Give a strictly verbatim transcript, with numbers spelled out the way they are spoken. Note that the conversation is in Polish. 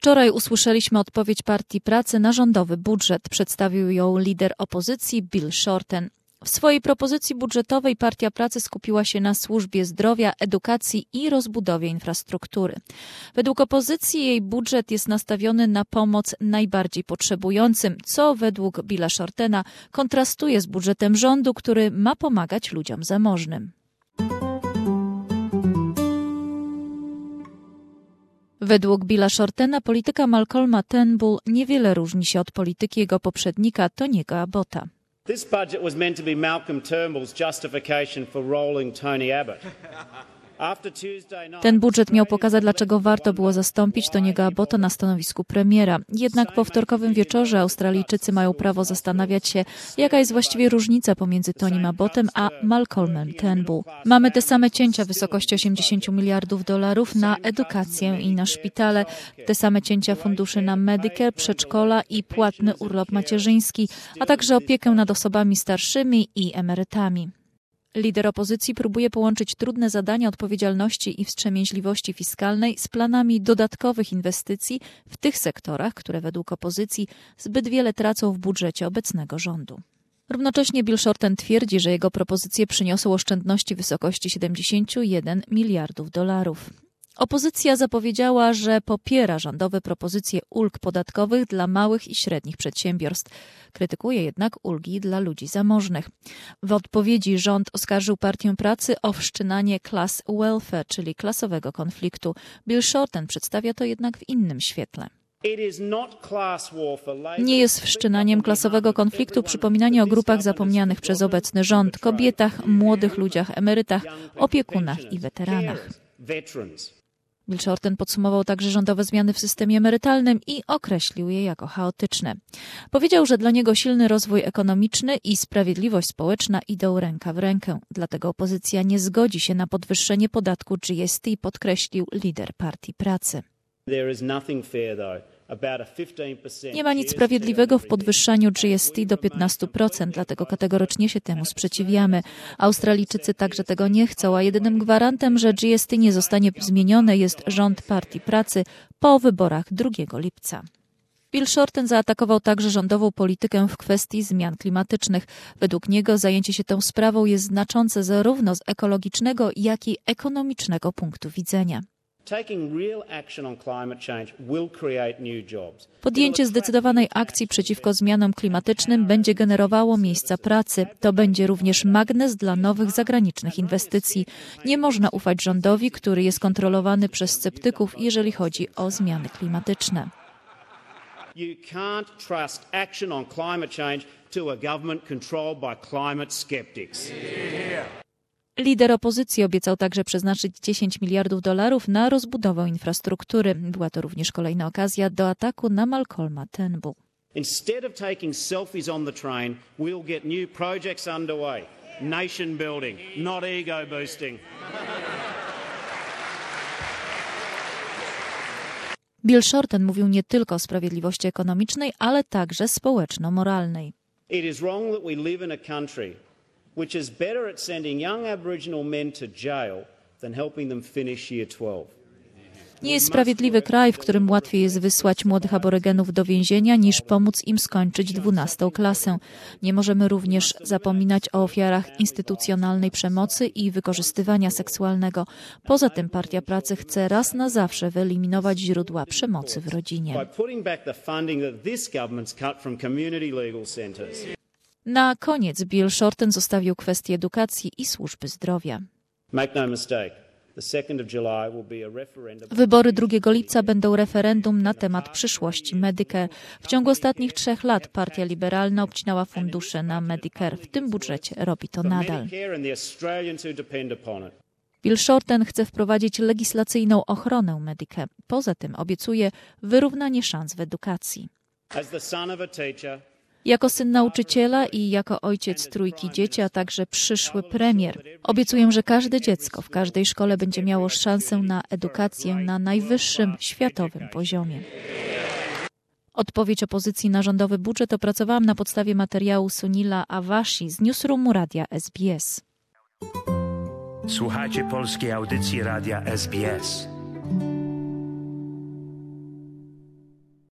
Wczoraj usłyszeliśmy odpowiedź Partii Pracy na rządowy budżet. Przedstawił ją lider opozycji Bill Shorten. W swojej propozycji budżetowej Partia Pracy skupiła się na służbie zdrowia, edukacji i rozbudowie infrastruktury. Według opozycji jej budżet jest nastawiony na pomoc najbardziej potrzebującym, co według Billa Shortena kontrastuje z budżetem rządu, który ma pomagać ludziom zamożnym. Według Billa Shortena polityka Malcolma Turnbull niewiele różni się od polityki jego poprzednika Tony'ego Abbotta. This budget was meant to be Malcolm Turnbull's justification for rolling Tony Abbott. Ten budżet miał pokazać, dlaczego warto było zastąpić Tony'ego Abbotta na stanowisku premiera. Jednak po wtorkowym wieczorze Australijczycy mają prawo zastanawiać się, jaka jest właściwie różnica pomiędzy Tonym Abbottem a Malcolmem Turnbull. Mamy te same cięcia w wysokości osiemdziesiąt miliardów dolarów na edukację i na szpitale, te same cięcia funduszy na Medicare, przedszkola i płatny urlop macierzyński, a także opiekę nad osobami starszymi i emerytami. Lider opozycji próbuje połączyć trudne zadania odpowiedzialności i wstrzemięźliwości fiskalnej z planami dodatkowych inwestycji w tych sektorach, które według opozycji zbyt wiele tracą w budżecie obecnego rządu. Równocześnie Bill Shorten twierdzi, że jego propozycje przyniosą oszczędności w wysokości siedemdziesiąt jeden miliardów dolarów. Opozycja zapowiedziała, że popiera rządowe propozycje ulg podatkowych dla małych i średnich przedsiębiorstw. Krytykuje jednak ulgi dla ludzi zamożnych. W odpowiedzi rząd oskarżył Partię Pracy o wszczynanie class welfare, czyli klasowego konfliktu. Bill Shorten przedstawia to jednak w innym świetle. Nie jest wszczynaniem klasowego konfliktu przypominanie o grupach zapomnianych przez obecny rząd, kobietach, młodych ludziach, emerytach, opiekunach i weteranach. Bill Shorten podsumował także rządowe zmiany w systemie emerytalnym i określił je jako chaotyczne. Powiedział, że dla niego silny rozwój ekonomiczny i sprawiedliwość społeczna idą ręka w rękę. Dlatego opozycja nie zgodzi się na podwyższenie podatku G S T, podkreślił lider Partii Pracy. Nie ma nic sprawiedliwego w podwyższaniu G S T do piętnastu procent, dlatego kategorycznie się temu sprzeciwiamy. Australijczycy także tego nie chcą, a jedynym gwarantem, że G S T nie zostanie zmienione, jest rząd Partii Pracy po wyborach drugiego lipca. Bill Shorten zaatakował także rządową politykę w kwestii zmian klimatycznych. Według niego zajęcie się tą sprawą jest znaczące zarówno z ekologicznego, jak i ekonomicznego punktu widzenia. Podjęcie zdecydowanej akcji przeciwko zmianom klimatycznym będzie generowało miejsca pracy. To będzie również magnes dla nowych zagranicznych inwestycji. Nie można ufać rządowi, który jest kontrolowany przez sceptyków, jeżeli chodzi o zmiany klimatyczne. You can't trust action on climate change to a government controlled by climate skeptics. Lider opozycji obiecał także przeznaczyć dziesięć miliardów dolarów na rozbudowę infrastruktury. Była to również kolejna okazja do ataku na Malcolma Turnbull. Instead of taking selfies on the train, we'll get new projects underway. Nation building, not ego boosting. Bill Shorten mówił nie tylko o sprawiedliwości ekonomicznej, ale także społeczno-moralnej. It is wrong that we live in a country which is better at sending young Aboriginal men to jail than helping them finish year twelve. Nie jest sprawiedliwy kraj, w którym łatwiej jest wysłać młodych aborygenów do więzienia, niż pomóc im skończyć dwunastą klasę. Nie możemy również zapominać o ofiarach instytucjonalnej przemocy i wykorzystywania seksualnego. Poza tym Partia Pracy chce raz na zawsze wyeliminować źródła przemocy w rodzinie. Na koniec Bill Shorten zostawił kwestię edukacji i służby zdrowia. Make no mistake. Wybory drugiego lipca będą referendum na temat przyszłości Medicare. W ciągu ostatnich trzech lat Partia Liberalna obcinała fundusze na Medicare. W tym budżecie robi to nadal. Bill Shorten chce wprowadzić legislacyjną ochronę Medicare. Poza tym obiecuje wyrównanie szans w edukacji. Jako syn nauczyciela i jako ojciec trójki dzieci, a także przyszły premier, obiecuję, że każde dziecko w każdej szkole będzie miało szansę na edukację na najwyższym światowym poziomie. Odpowiedź opozycji na rządowy budżet opracowałam na podstawie materiału Sunila Awashi z Newsroomu Radia S B S. Słuchajcie polskiej audycji Radia S B S.